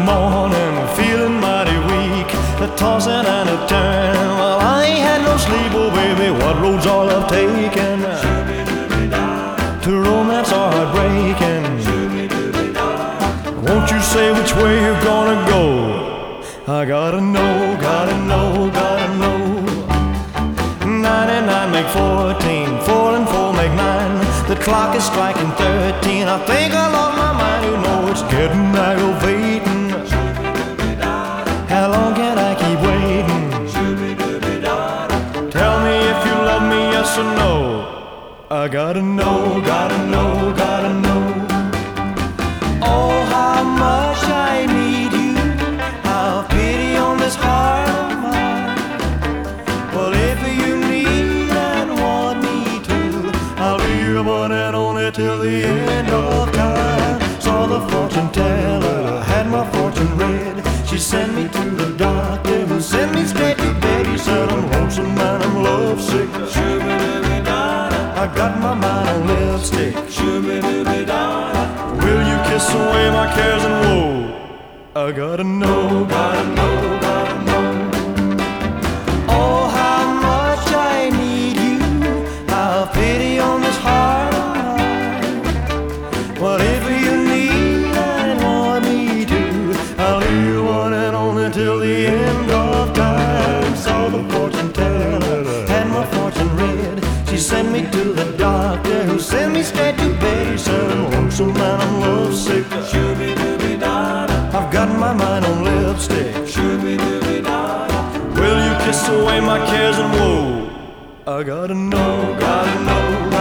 morning, feeling mighty weak, a tossing and a turn. Well, I ain't had no sleep, oh baby, what road's all I've taken? To romance or heartbreaking? Won't you say which way you're gonna go? I gotta know, gotta know, gotta know. 99 make 14, 4 and 4 make 9. The clock is striking 13. I think I lost my mind, you know it's getting aggravating. How long can I keep waiting? Tell me if you love me, yes or no. I gotta know, gotta know, gotta know. Oh, how much I need you, have pity on this heart of mine. Well, if you need and want me to, I'll be your one and only till the end of time. Saw the fortune teller, had my fortune read. She sent me to the doctor who sent me straight to bed. He said I'm lonesome and I'm lovesick. I got my mind on lipstick. Will you kiss away my cares and woe? I gotta know, gotta know, gotta know. Oh, how much I need you, have pity on this heart of mine. Well, if you need and want me to, I'll be your one and only till the end of time. Saw the fortune teller, had my fortune read. She sent me to the doctor who sent me straight to bed. He said I'm lonesome and I'm lovesick. I've got my mind on lipstick. Will you kiss away my cares and woe? I gotta know, gotta know.